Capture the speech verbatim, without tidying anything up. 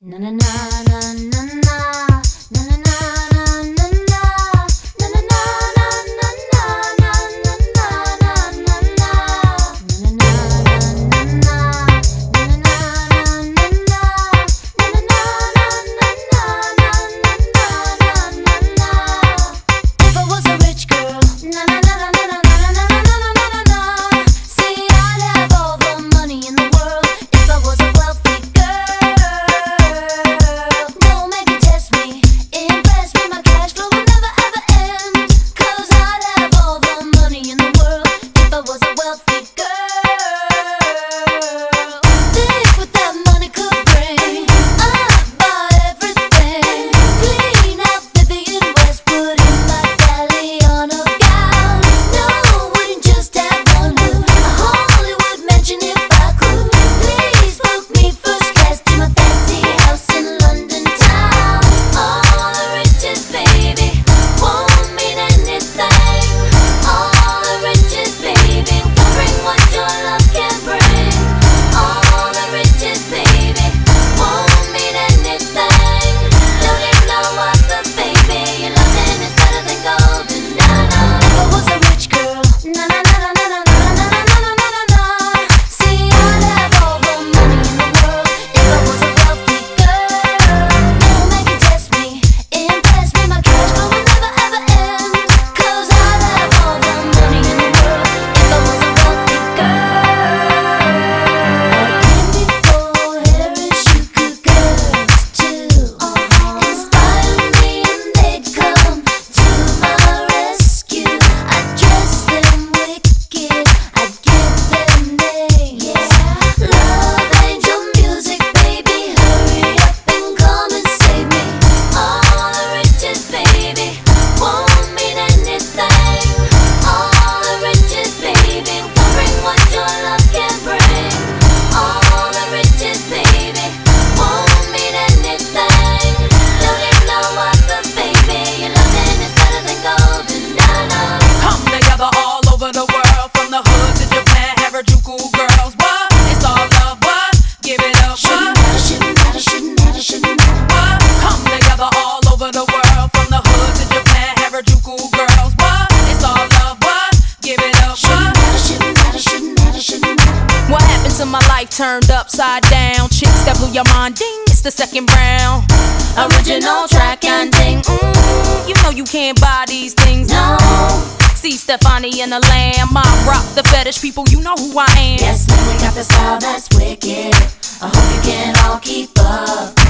Na na na na na na na na na na na na na na My life turned upside down. Chicks that blew your mind, ding, it's the second round. Original track and ding, mm, you know you can't buy these things, no. See Stefani and the Lamb, I rock the fetish people, you know who I am. Yes, man, we got the style that's wicked. I hope you can all keep up.